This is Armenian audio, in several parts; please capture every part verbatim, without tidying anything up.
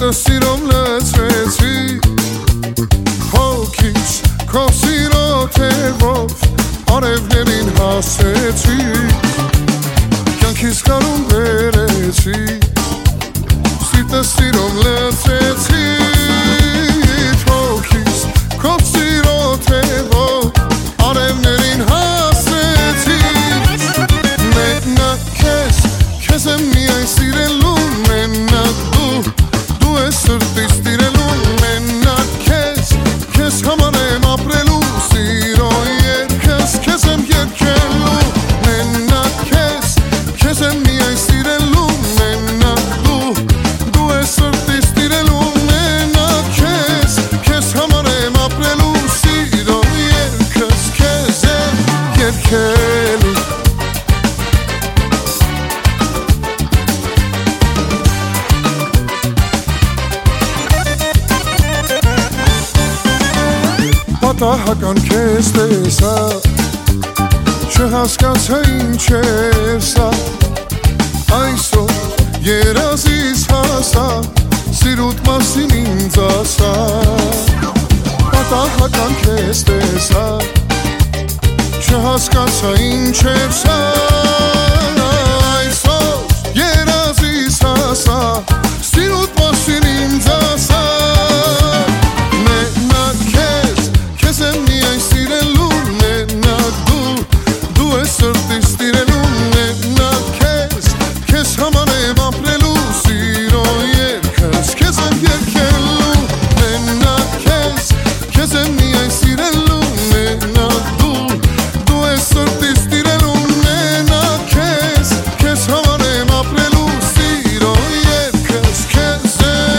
Սիրտը սիրով լցրեցի Հոգիս քո սիրո թևով Արևներին հասեցի Կյանքիս կարուն բերեցի Սիրտը սիրով լցրեցի Հոգիս քո սիրո թևով Արևներին հասեցի Մենակ քեզ, քեզ եմ միայն սիրելու Մենակ դու, դու ես սրտիս տիրելու Մենակ քեզ, քեզ համար եմ ապրելու Սիրո երգս, քեզ եմ երգելու Մենակ քեզ, քեզ եմ միայն սիրելու Մենակ դու, դու ես սրտիս տիրելու Մենակ քեզ, քեզ համար եմ ապրելու Սիրո երգս, քեզ եմ երգելու Պատահական քեզ տեսա Չհասկացա ինչ էր սա Այսօր երազիս հասա Սիրուտ մասին ինձ ասա Պատահական քեզ տեսա Չհասկացա ինչ էր սա Այսօր երազիս հասա Սիրուտ մասին ինձ ասա Սրտիս տիրելու մենակ քեզ Քեզ համար եմ ապրելու Սիրո երգս Քեզ եմ երգելու Մենակ քեզ Քեզ եմ միայն սիրելու Մենակ դու Դու ես սրտիս տիրելու Մենակ քեզ Քեզ համար եմ ապրելու Սիրո երգս Քեզ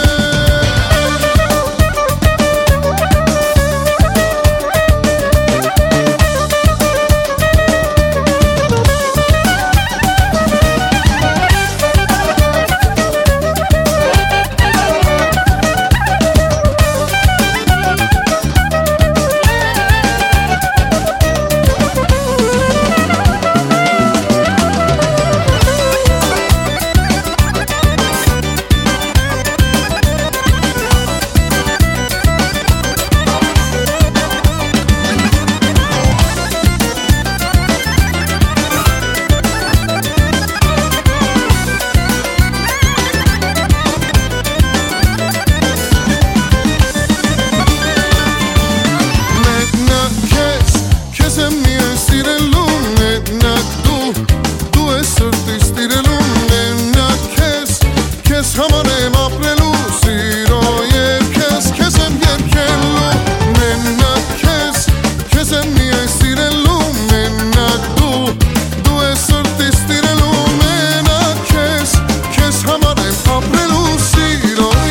Համար եմ ապրելու Սիրո երգս Քեզ եմ երգելու Մենակ քեզ Քեզ եմ միայն սիրելու Մենակ դու Դու ես սրտիս տիրելու Մենակ քեզ Քեզ համար եմ ապրելու Սիրո